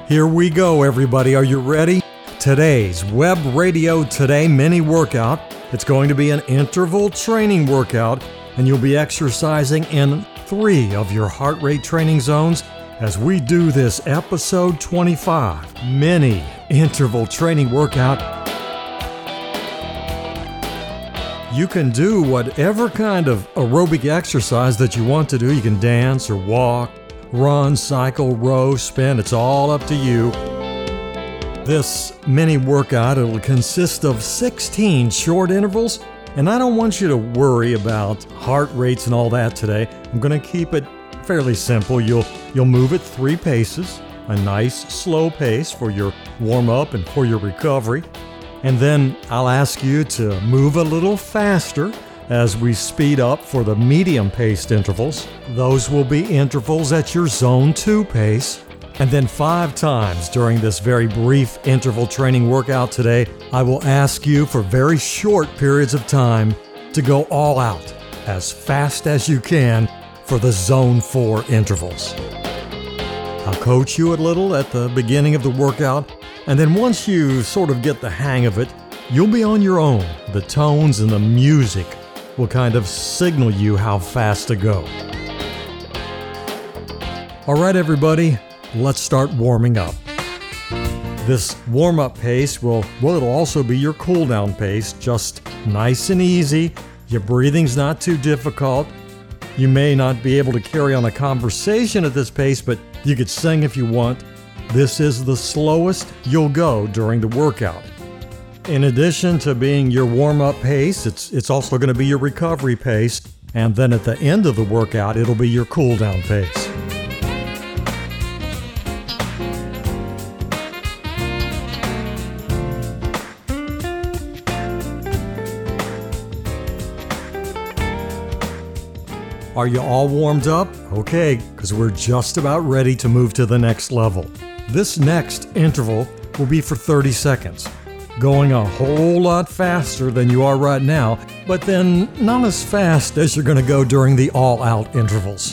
Here we go, everybody. Are you ready? Today's Web Radio Today mini workout. It's going to be an interval training workout, and you'll be exercising in 3 of your heart rate training zones as we do this episode 25 mini interval training workout. You can do whatever kind of aerobic exercise that you want to do. You can dance or walk, run, cycle, row, spin. It's all up to you. This mini workout, it'll consist of 16 short intervals, and I don't want you to worry about heart rates and all that today. I'm going to keep it fairly simple. You'll move at 3 paces, a nice slow pace for your warm-up and for your recovery. And then I'll ask you to move a little faster as we speed up for the medium-paced intervals. Those will be intervals at your Zone 2 pace. And then 5 times during this very brief interval training workout today, I will ask you for very short periods of time to go all out as fast as you can for the Zone 4 intervals. I'll coach you a little at the beginning of the workout, and then once you sort of get the hang of it, you'll be on your own. The tones and the music will kind of signal you how fast to go. All right, everybody, let's start warming up. This warm-up pace it'll also be your cool-down pace, just nice and easy. Your breathing's not too difficult. You may not be able to carry on a conversation at this pace, but you could sing if you want. This is the slowest you'll go during the workout. In addition to being your warm-up pace, it's also going to be your recovery pace, and then at the end of the workout, it'll be your cool-down pace. Are you all warmed up? Okay, because we're just about ready to move to the next level. This next interval will be for 30 seconds, going a whole lot faster than you are right now, but then not as fast as you're going to go during the all-out intervals.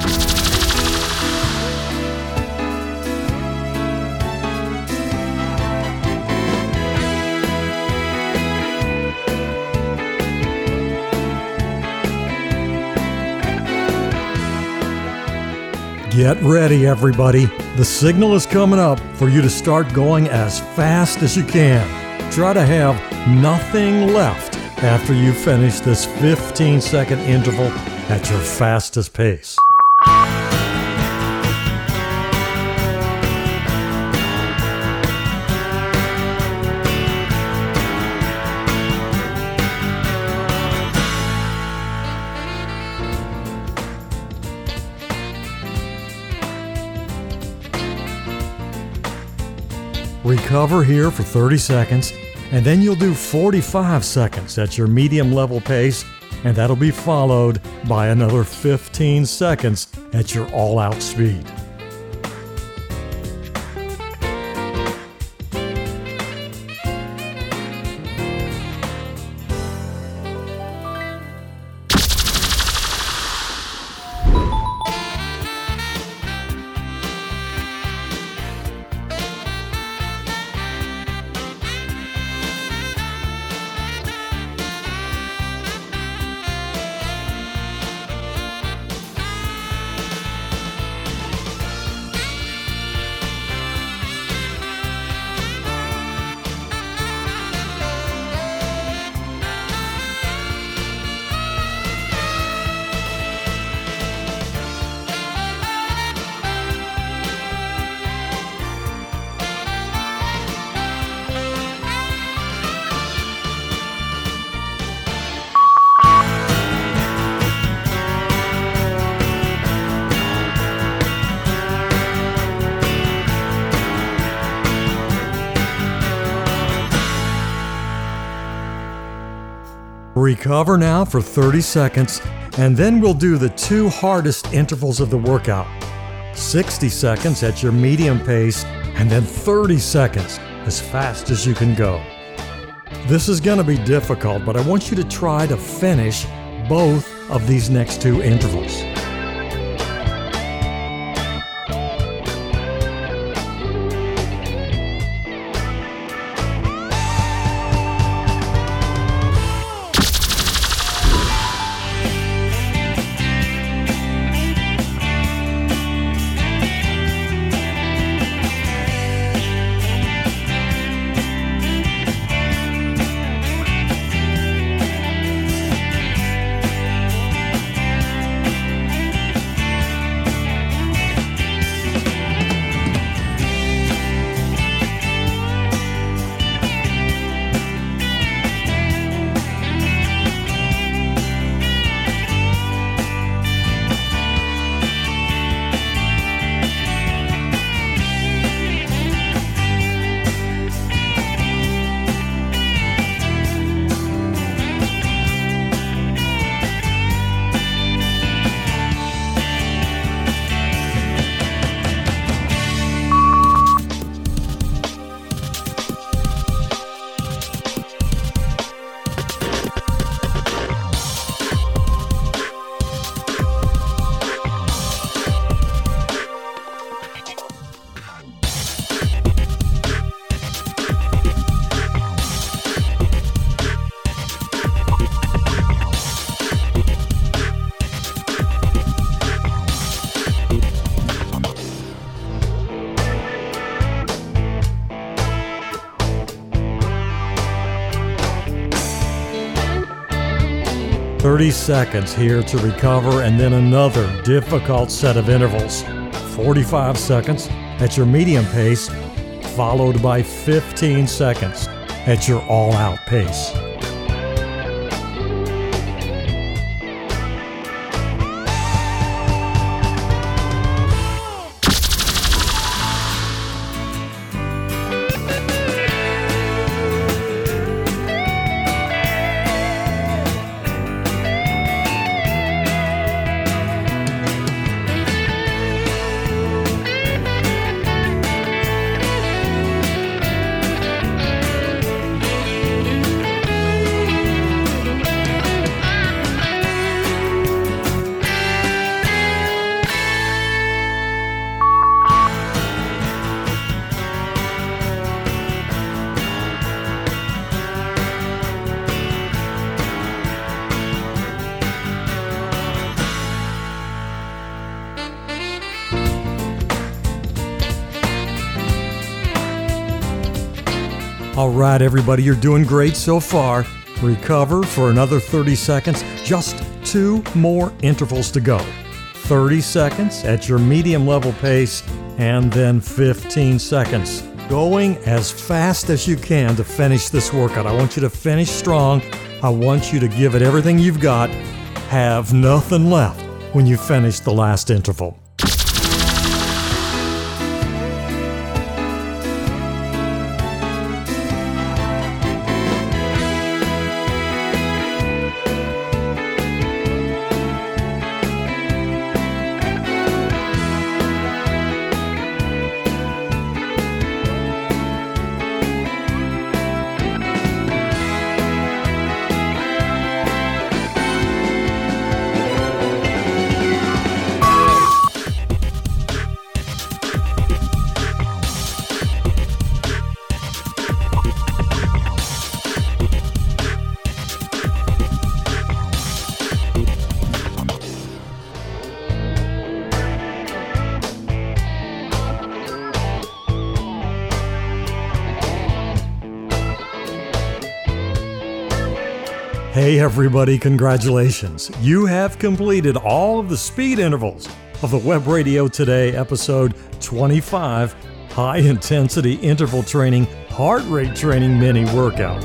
Get ready, everybody. The signal is coming up for you to start going as fast as you can. Try to have nothing left after you finish this 15-second interval at your fastest pace. Recover here for 30 seconds, and then you'll do 45 seconds at your medium level pace, and that'll be followed by another 15 seconds at your all-out speed. Recover now for 30 seconds, and then we'll do the 2 hardest intervals of the workout. 60 seconds at your medium pace, and then 30 seconds as fast as you can go. This is going to be difficult, but I want you to try to finish both of these next 2 intervals. 30 seconds here to recover, and then another difficult set of intervals. 45 seconds at your medium pace, followed by 15 seconds at your all-out pace. All right, everybody, you're doing great so far. Recover for another 30 seconds. Just 2 more intervals to go. 30 seconds at your medium level pace, and then 15 seconds. Going as fast as you can to finish this workout. I want you to finish strong. I want you to give it everything you've got. Have nothing left when you finish the last interval. Hey everybody, congratulations. You have completed all of the speed intervals of the Web Radio Today episode 25 High Intensity Interval Training Heart Rate Training Mini Workout.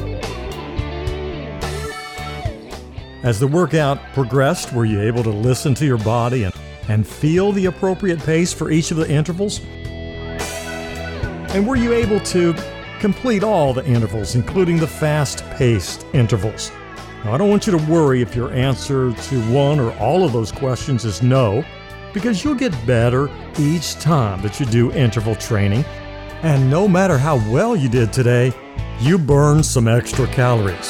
As the workout progressed, were you able to listen to your body and feel the appropriate pace for each of the intervals? And were you able to complete all the intervals, including the fast-paced intervals? Now, I don't want you to worry if your answer to one or all of those questions is no, because you'll get better each time that you do interval training. And no matter how well you did today, you burned some extra calories.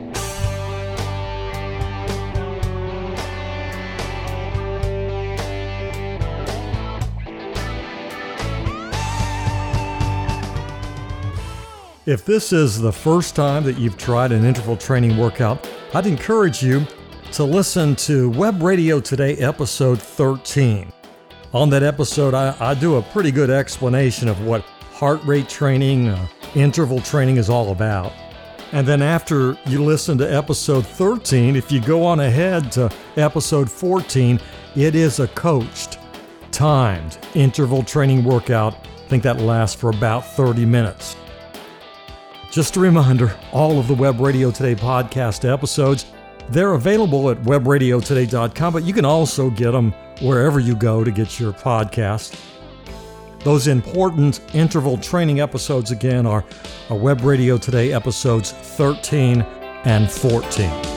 If this is the first time that you've tried an interval training workout, I'd encourage you to listen to Web Radio Today episode 13. On that episode, I do a pretty good explanation of what heart rate training, interval training is all about. And then after you listen to episode 13, if you go on ahead to episode 14, it is a coached, timed interval training workout. I think that lasts for about 30 minutes. Just a reminder, all of the Web Radio Today podcast episodes, they're available at webradiotoday.com, but you can also get them wherever you go to get your podcast. Those important interval training episodes, again, are Web Radio Today episodes 13 and 14.